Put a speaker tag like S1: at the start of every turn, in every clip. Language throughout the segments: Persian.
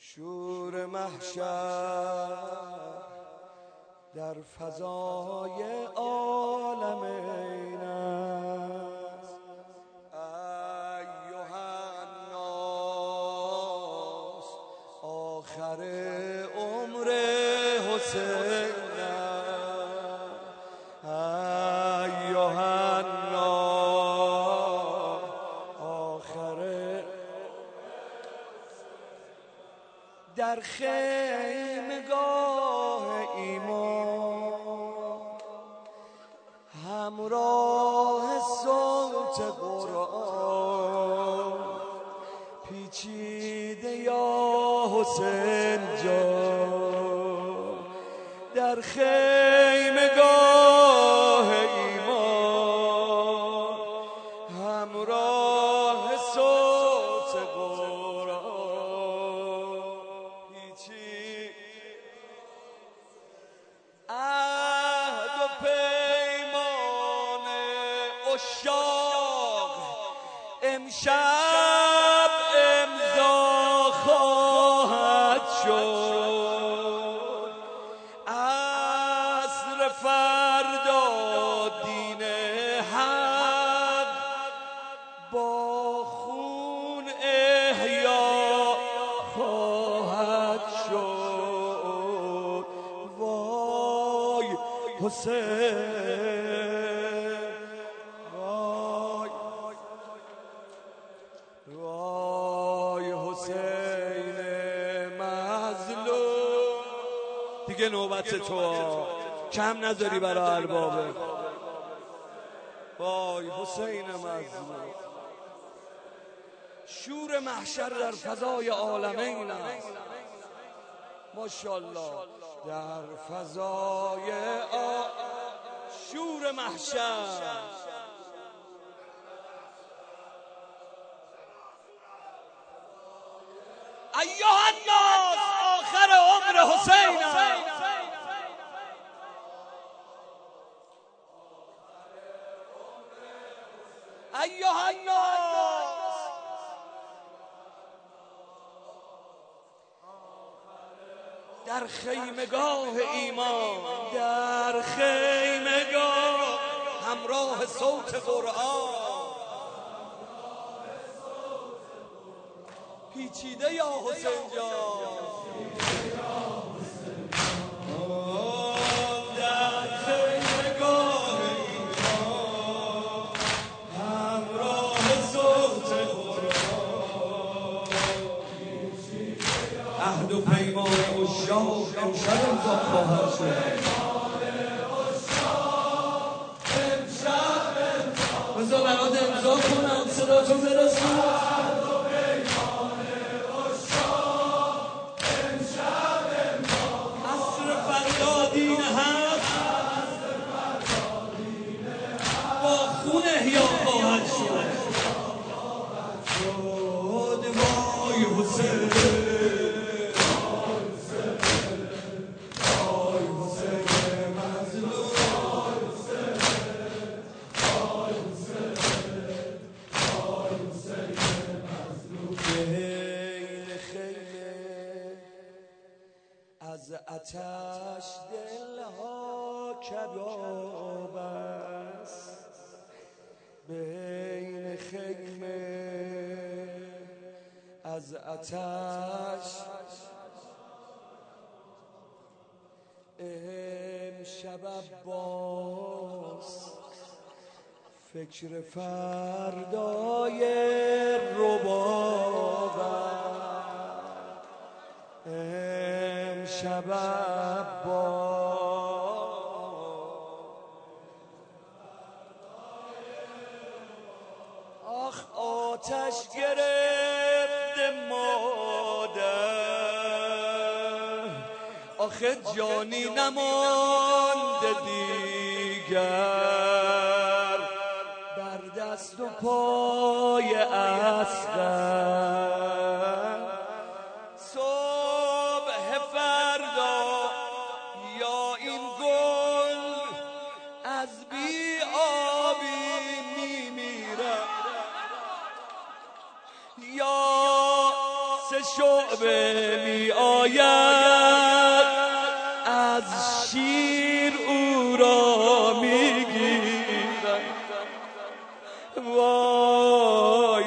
S1: شور محشر در فضای عالم این است. ایها الناس آخر عمر حسین است. ایها الناس آخر در خیمگاه ایمان همراه صوت قرآن پیچیده یا حسین جان. در خیمگاه ایمان همراه صوت قرآن پیچیده عهد و پیمان عشاق امشب امضا خواهد شد. عصر فردا دین حق با خون احیا خواهد شد. وای حسین وای وای حسین مظلوم. دیگه نوبت تو کم نذاری برای اربابه. وای حسین مظلوم. شور محشر در فضای عالمین است. ماشاءالله در فضای شور محشر. ایها الناس آخر عمر حسین است. ایها الناس در خیمگاه ایمان در خیمگاه همراه صوت قرآن پیچیده یا حسین جان. در خیمگاه ایمان همراه صوت قرآن عهد و پیمان عشاق امشب امضا خواهد شد. بذار برات امضا کنم صداتون برسون. خون احیا خواهد شد. وای حسین وای حسین مظلوم. بین خیمه از آتش دلها کباب است. بین خیمه از آتش امشب عباس فکر فردای رباب امشب عباس آتش گرفت مادر آخه جانی نمانده دیگر بر دست و پای اصغر. صبح فردا یا این گل از بی آبی میمیرد یا شعبه می آید، از شیر او را می گیرد. وای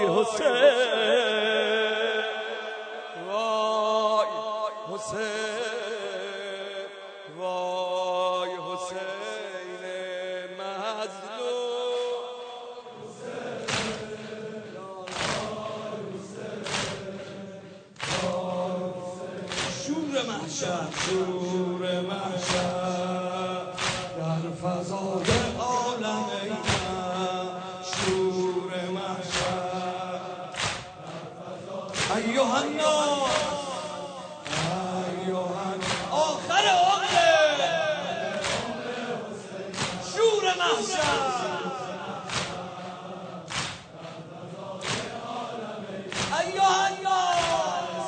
S1: حسین، وای حسین، وای حسین مظلوم. شور محشر، شور محشر در فضای عالم ایمن، شور محشر ایها الناس، ایها آخر عمر، شور محشر ایها الناس،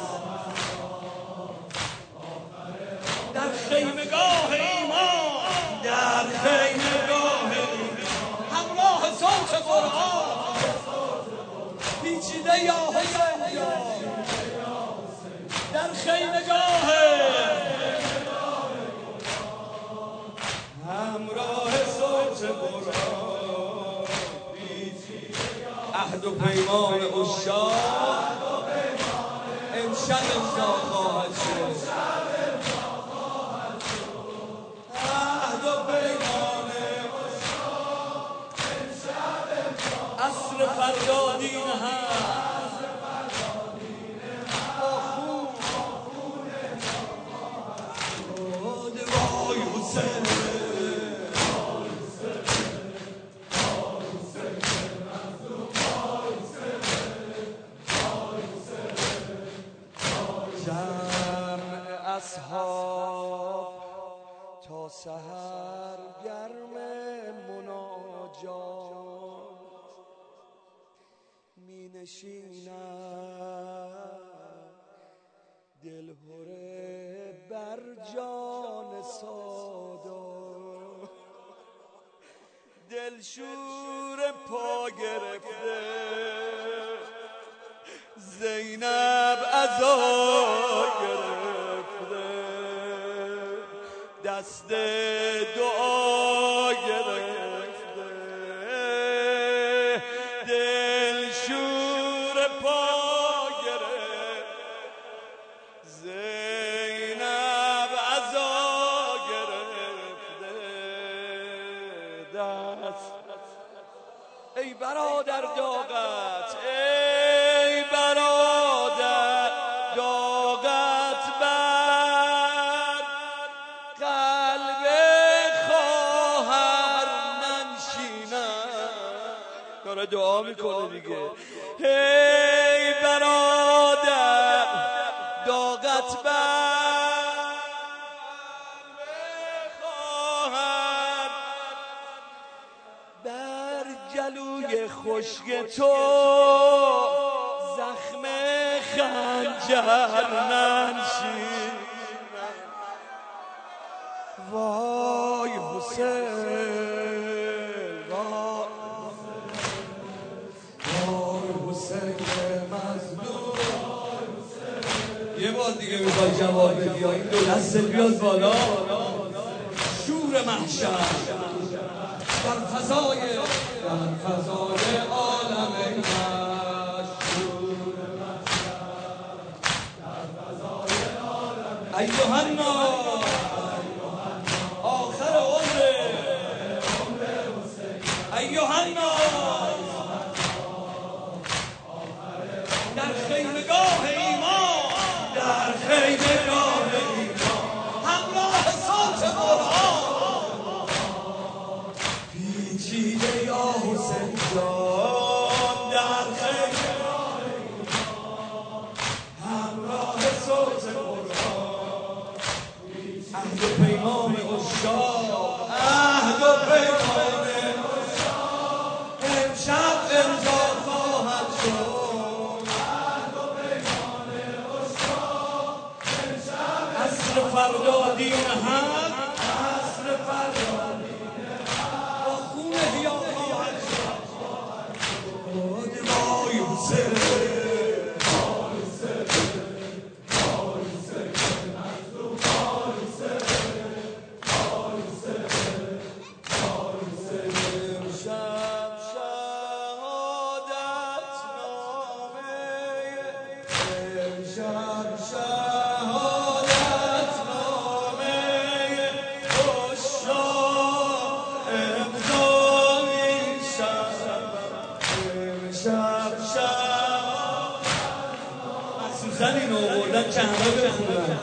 S1: در خیمگاه ایمان، در خیمگاه ایمان، همراه صوت قرآن پیچیده یا حسین، در خیمگاه همراه صوت قرآن پیچیده، عهد و پیمان عشاق امشب امضا خواهد شد، عهد و پیمان عشاق امشب عصر فردا دین هست، وای حسین، جمع اصحاب تا سحر گرم مناجات می نشینند، دلهره بر جان سادات، دلشور پا گرفته زینب عزا گرفته، دست دعا گرفته، دلشور پا گرفته، زینب عزا گرفته، دست ای برادر داغت، ای برادر داغت بر قلب خواهر ننشیند. داره دعا میکنه دیگه. ای برادر داغت بر قلب خواهر، بر جلوی خشک تو زخم خنجر ننشیند. وای حسین، وای حسین مظلوم. یه بار دیگه میخوای جواب بدی، این دو دست بیاد بالا. شور محشر در فضای عالم مشهور، ایها الناس، آخر عمر، ایها الناس، در خیمگاه ایمان، در خیمگاه ایمان، همراه صوت قرآن پیچیده یا حسین جان، در خیمگاه ایمان، همراه صوت قرآن، عهد و پیمان عشاق، عهد و پیمان عشاق امشب امضا خواهد شد، عهد و پیمان عشاق امشب عصر فردا دین حق، عصر فردا دین حق با خون احیا خواهد شد. وای حسین، بودن که همه بخونن.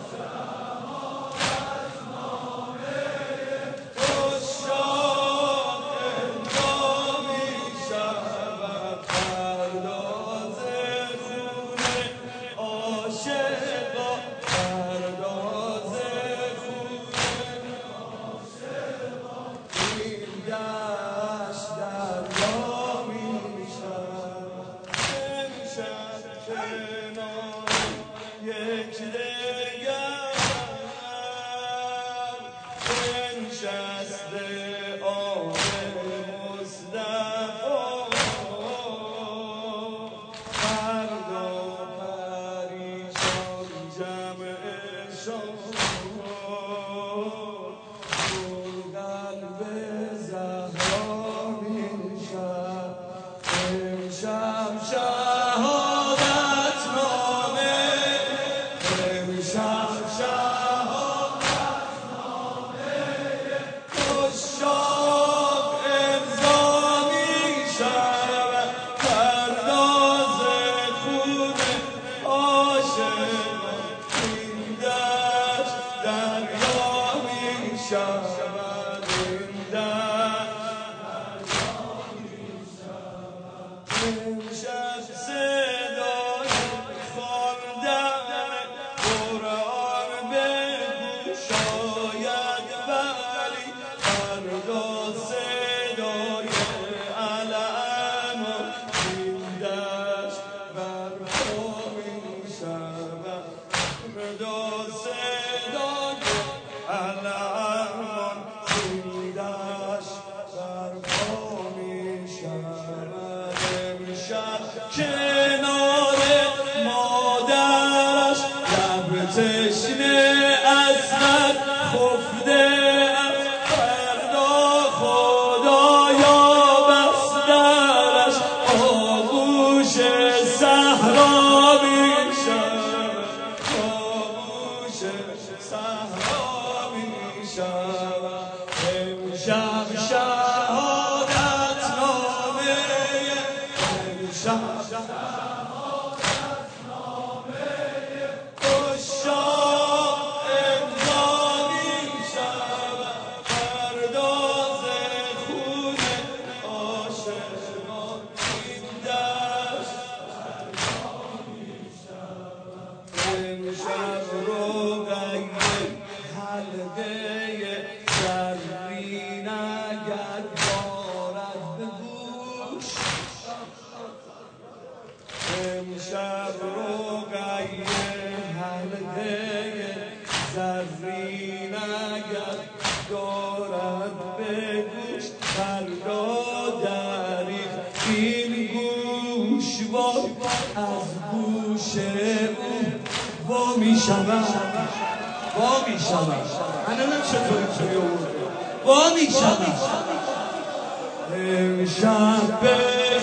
S2: امشب به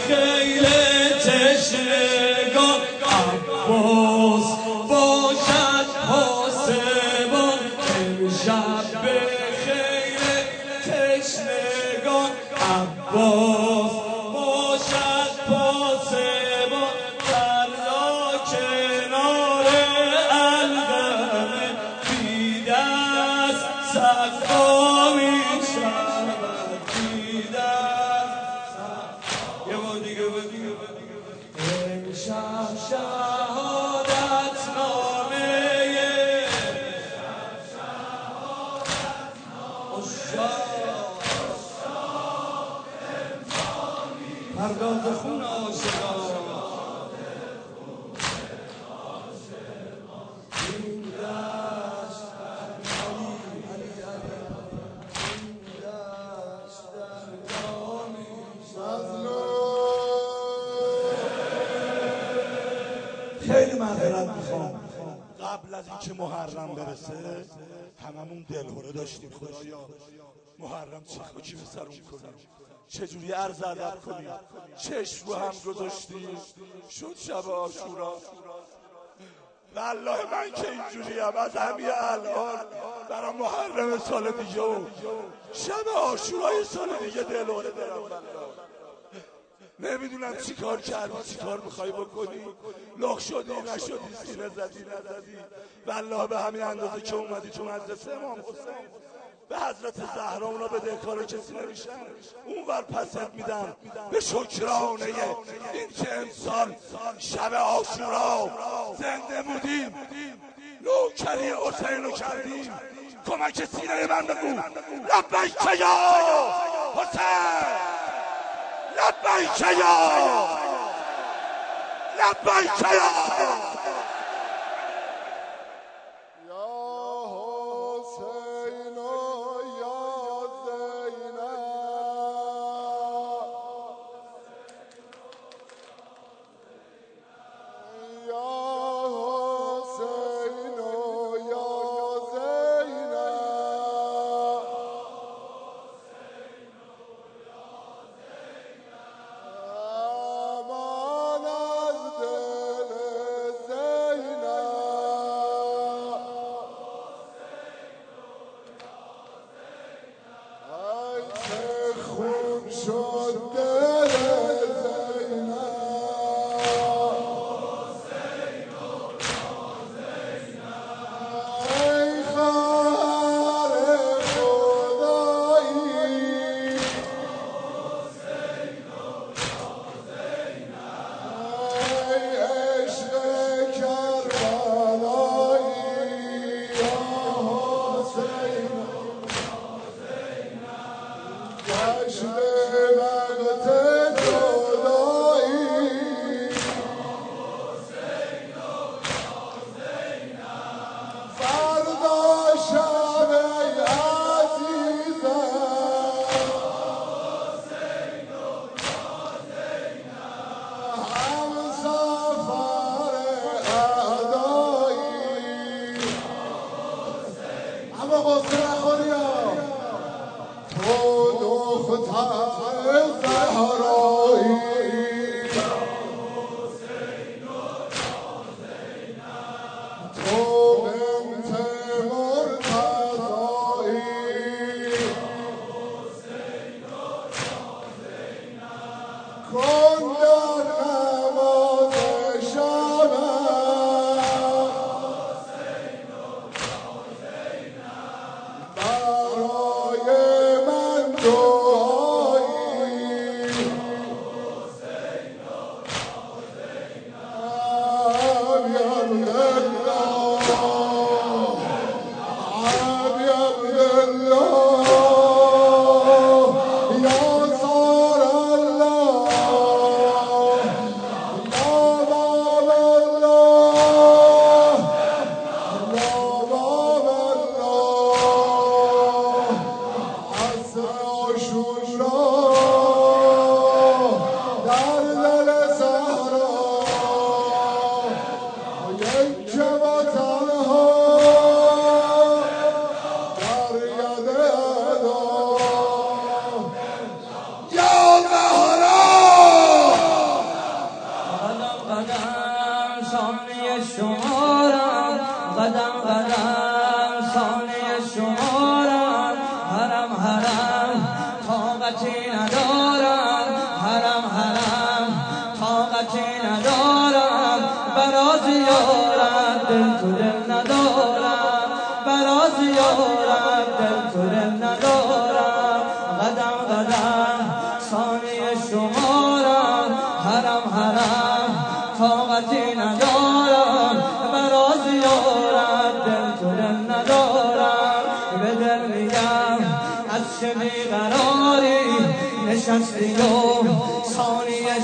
S2: خیل تشنگان عباس باشد پاسبان. امشب به خیل تشنگان عباس باشد پاسبان. فردا کنار القمه بی دست سقا می شود. بی دست یه بار دیگه امشب شهادت نامه پرداز خون عاشقان. خیلی معذرت میخوام، قبل از اینکه محرم برسه هممون دلهره داشتیم. خدایا محرم چه خاکی به سرمون کنیم، چجوری عرض ادب کنیم، چشم رو هم گذاشتیم شد شب عاشورا. والله من که اینجوریم از همین الان برای محرم سال دیگه و شب عاشورای سال دیگه دلهره دارم. والله نمیدونم چی کار کردی، چی کار میخوای بکنی، لخ شدی نشدی، سینه زدی نزدی. والله به همین اندازه که اومدی تو مدرسه امام حسین به حضرت زهرا اونا بدهکار کسی نمیشن، اونور پست میدن به شکرانه این که امسال شب عاشورا زنده بودیم، نوکری حسین رو کردیم. کمک سینه من بگو لبیک یا حسین، لبیک یا لبیک یا
S3: نشستی و ثانیه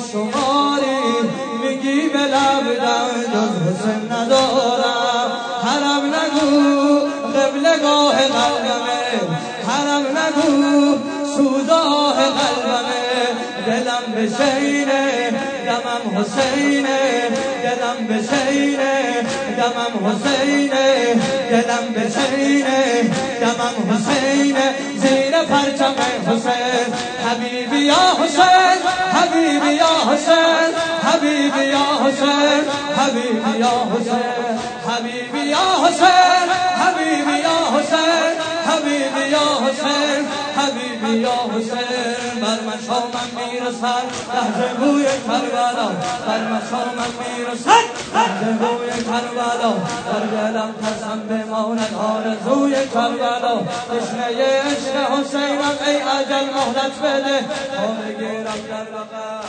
S3: شماری میگی به لبدم جز حسین ندارم. حرم نگو قبلگاه قلبمه، حرم نگو سوزاه قلبمه، دلم به شینه دمم حسینه، دلم به شینه دمم حسینه، دلم به شینه دمم حسینه، زیر پرچم حسین حبیبی یا حسین، حبیبی یا حسین، حبیبی یا حسین، حبیبی یا حسین، حبیبی یا حسین، حبیبی یا حسین، حبیبی یا حسین، حبیبی یا حسین. بر مشام من میرسد لحظه بوی کربلا بر مشامم میرسد لحظه بوی کربلا در دلم قسم بماند آرزوی کربلا تشنه عشق حسینم ای اجل مهلت بده تا بگیرم در بغل.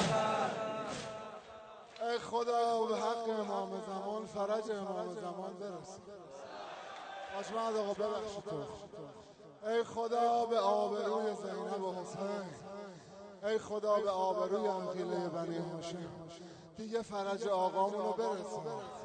S4: ای خدا به حق امام زمان فرج امام زمان برس. آشمد آقا ببخشید تو. ای خدا به آبروی زینب و حسین، ای خدا به آبروی عقیله بنی هاشم دیگه فرج آقامونو برسون.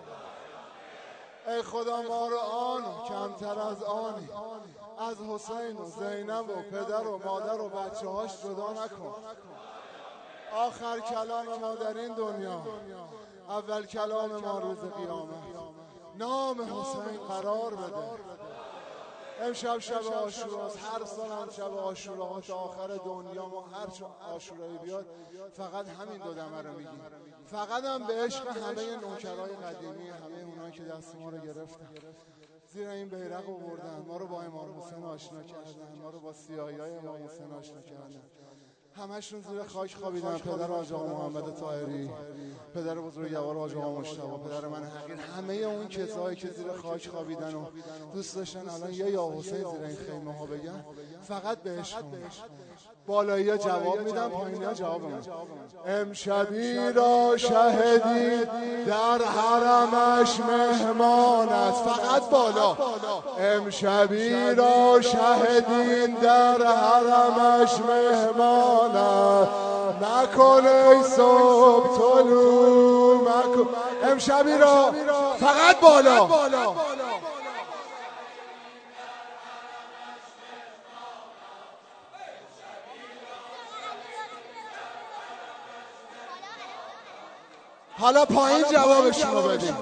S4: ای خدا ما رو آن کمتر از آنی از حسین و زینب و پدر و مادر و بچه هاش جدا نکن. آخر کلام ما در این دنیا، اول کلام ما روز قیامت، نام حسین قرار بده. امشب شب عاشوراست، هر سال هم شب عاشورا تا آخر دنیا ما هر عاشورایی بیاد فقط همین دو دمه رو میگیم. فقط هم به عشق همه نوکرای قدیمی، همه اونایی که دست ما رو گرفتن زیر این بیرق رو بردن، ما رو با امام حسین آشنا کردن، ما رو با سیاهی‌های امام حسین آشنا کردن. همشون زیر خاک خوابیدن. پدر حاج آقا محمد طاهری، پدر بزرگوار حاج آقا مجتبی، پدر من حقیر، همه اون کسایی که زیر خاک خوابیدن و دوست داشتن الان یه یا حسین زیر این خیمه ها بگن، فقط به عشقمون. بالایی ها جواب میدن، پایینی ها جواب میدن. امشبی را شهدی در حرمش مهمان است، فقط بالا. امشبی را شهدین در حرمش مهمان است، مکن ای صبح طلوع مکن. امشبی را فقط بالا. حالا پایین جوابشون رو بدیم.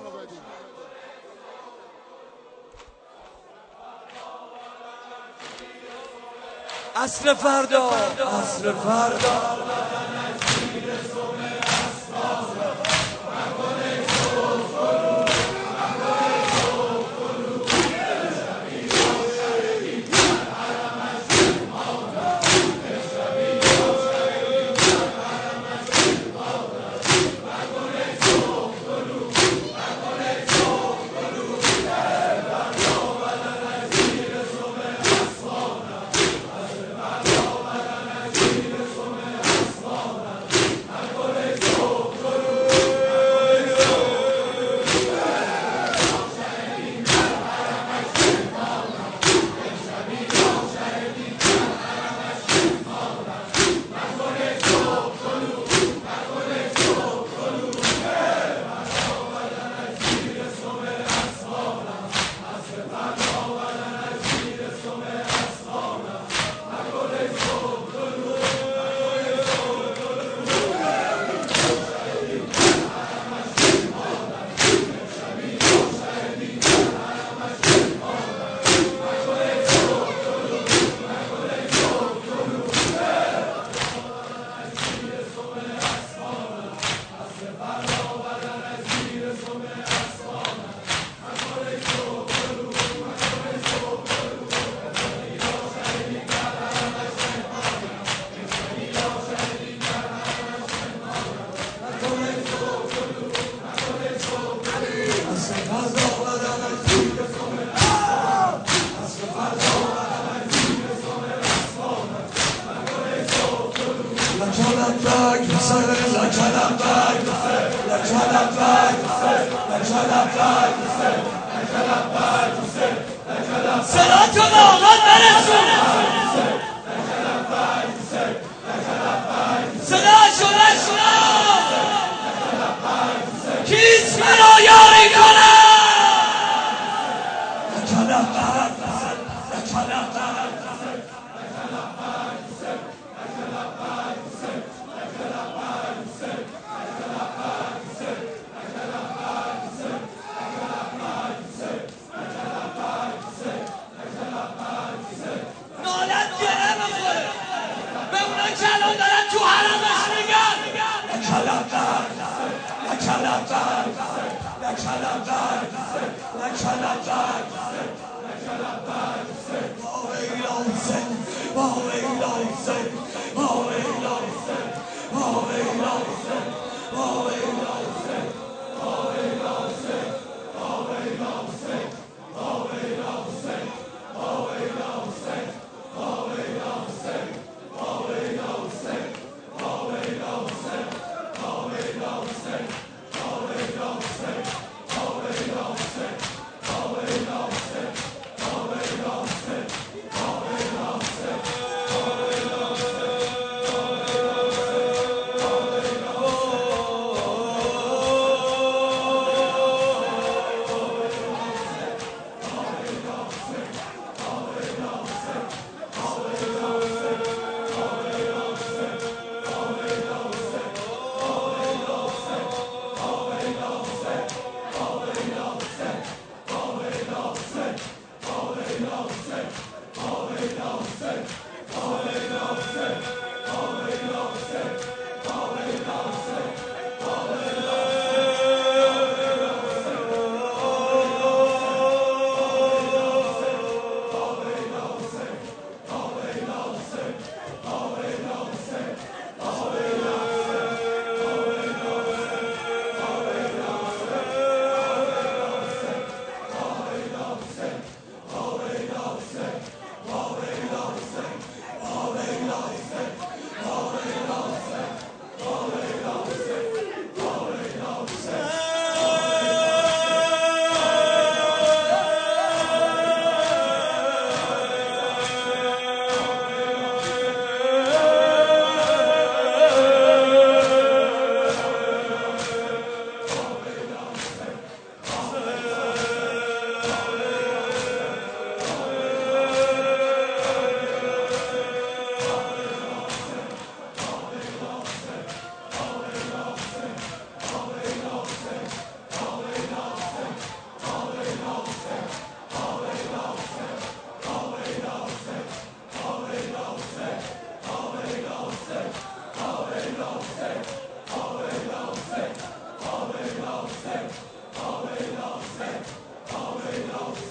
S1: عصر فردا، عصر فردا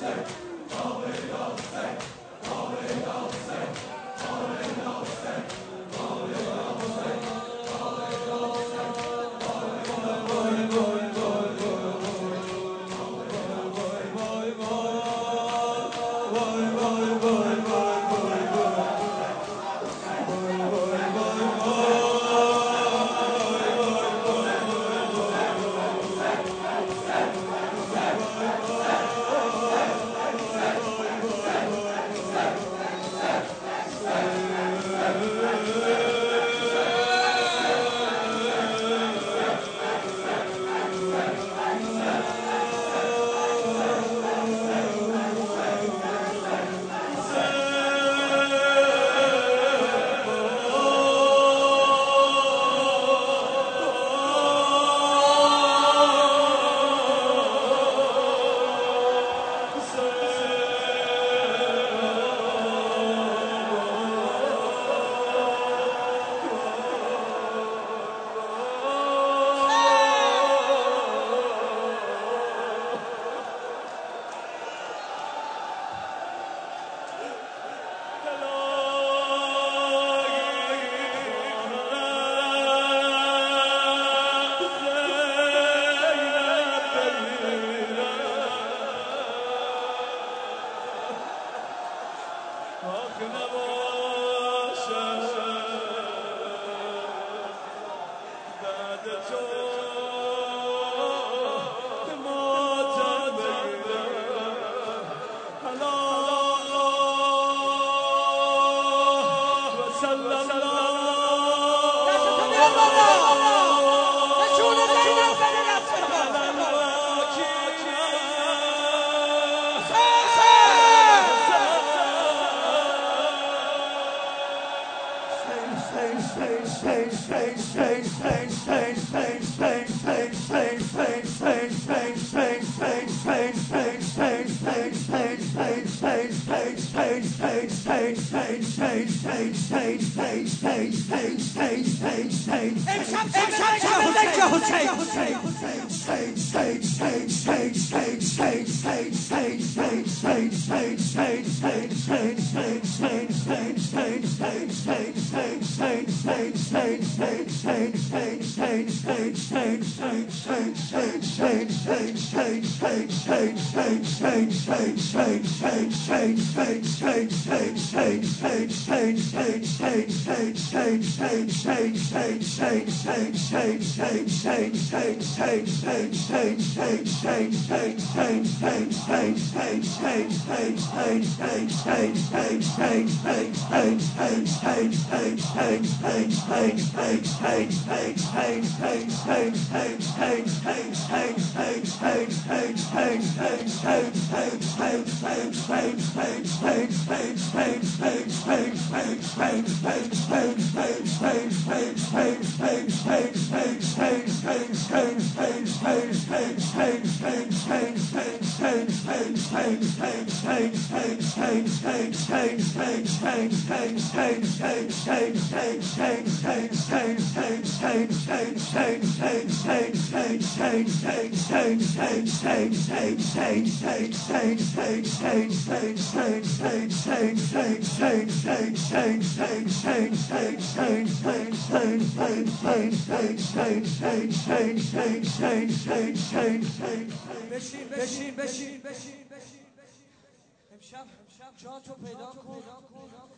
S3: بشین امشب جاتو پیدا کن